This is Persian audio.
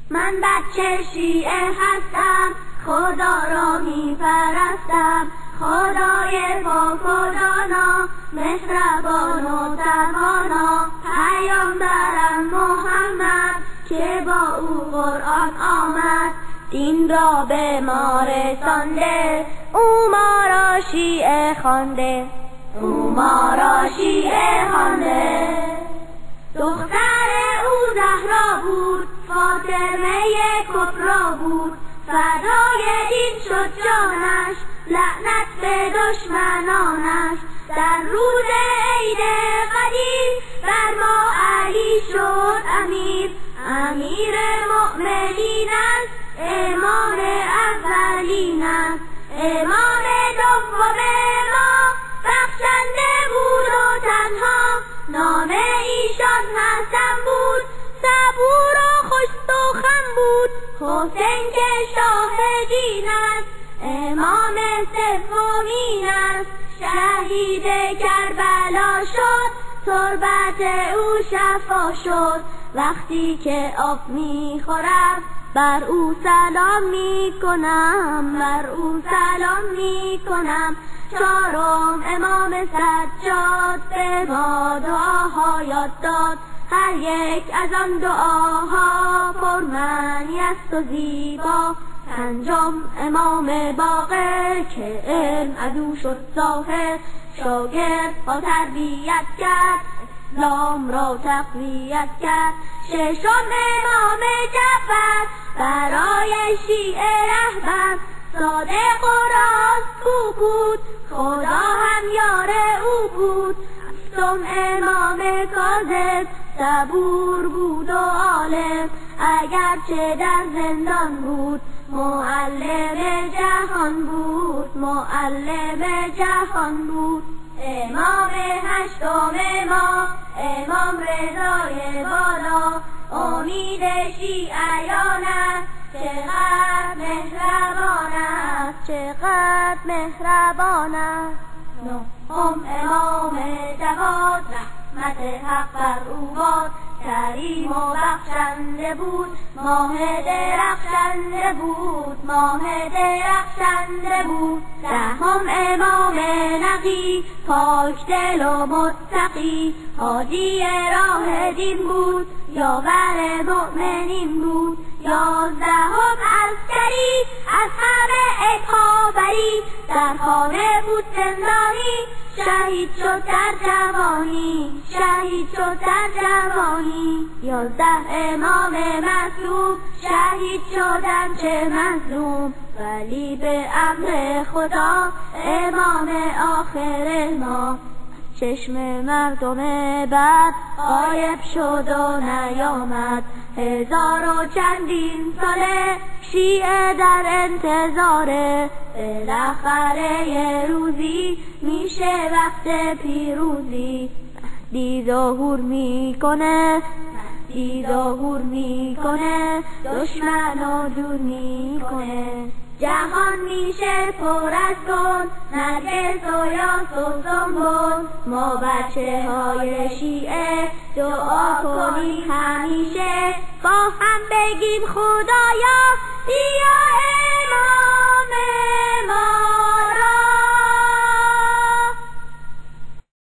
من بچه شیعه هستم، خدا را می پرستم، خدای پاک و دانا، مهربان و توانا، پیامبرم محمد که با او قرآن آمد، دین را به ما رسانده، او ما را شیعه خوانده، او ما را شیعه خوانده. دختر او زهرا بود، فاطمه کبرا بود، فدای دین شد جانش، لعنت به دشمنانش. در روز عید قدیر بر ما علی شد امیر، امیر مؤمنین است، امام اولین است، امام دوم ما، بخشنده بود و تنها، نام ایشان حسن بود، صبور و خوش سخن بود، حسین که شاه دین است، امام سومین است، شهید کربلا شد، تربت او شفا شد. وقتی که آب میخورم بر او سلام میکنم، بر او سلام میکنم. چهارم امام سجاد به ما دعاها یاد داد، هر یک از آن دعاها پرمعنی است و زیبا. پنجم امام باقر که علم از او شد ظاهر، شاگرد ها تربیت کرد، اسلام را تقویت کرد. ششم امام جعفر برای شیعه رهبر، صادق و راستگو بود، خدا هم یار او بود. هفتم امام کاظم صبور بود و عالم، اگرچه در زندان بود، معلم جهان بود، معلم جهان بود. امام هشتم ما امام رضای بالا، امید شیعیان است، چقدر مهربان است، چقدر مهربان است. نهم امام جواد رحمت حق بر او باد، کریم و بخشنده بود، ماه درخشنده بود، ماه درخشنده بود. دهم امام نقی پاک دل و متقی، هادی راه دین بود، یاور مؤمنین بود. یازدهم عسکری از همه عیبها بری، در خانه بود زندانی، شهید شد در جوانی، شهید شد در جوانی. 11 امام مظلوم شهید شدند چه مظلوم، ولی به امر خدا امام آخر ما. چشم مردم بد غایب شد و نیامد، 1000 و چندین ساله شیعه در انتظاره، بالاخره یه روزی میشه وقت پیروزی. مهدی ظهور میکنه، مهدی ظهور میکنه، دشمنو دور میکنه. جهان میشه پر از گل، نرگس و یاس و سنبل. ما بچه های شیعه دعا کنیم همیشه، با هم بگیم خدایا بیا